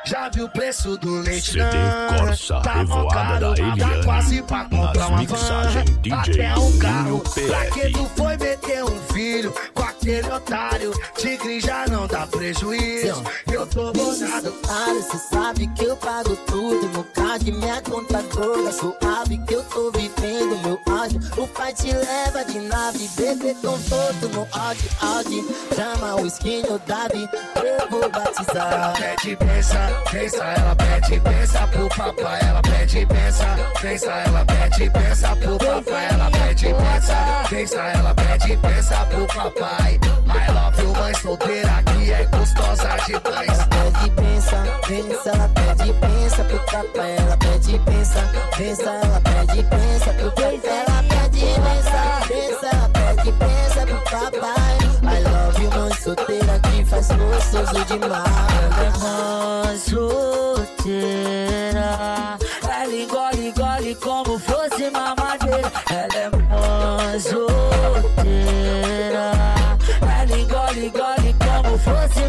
Já viu o preço do leite? CD Corsa tá Revoada da Eliane. Tá quase pra comprar uma mixagem van, DJ até um carro. PR. Pra que tu foi meter um filho com aquele otário? Tigre já não dá prejuízo. Eu tô bolado. Cê sabe que eu pago tudo no card, minha conta toda suave que eu tô vivendo meu áudio. O pai te leva de nave, bebê com todo no Audi. Chama o skin o Davi, eu vou batizar. Ela pede pensa, ela pede pensa pro papai. Ela pede pensa, ela pede pensa pro papai. Ela pede pensa, ela pede pensa pro papai. I love you, mãe solteira que é gostosa demais. Ela pede pensa, ela pede pensa pro papai. Ela pede pensa, ela pede pensa pro papai. Ela pede pensa, ela pede pensa pro papai. I love you, mãe solteira que faz gostoso demais. Ela é mãe solteira, ela engole como fosse mamadeira. Ela é mãe solteira, ela engole como fosse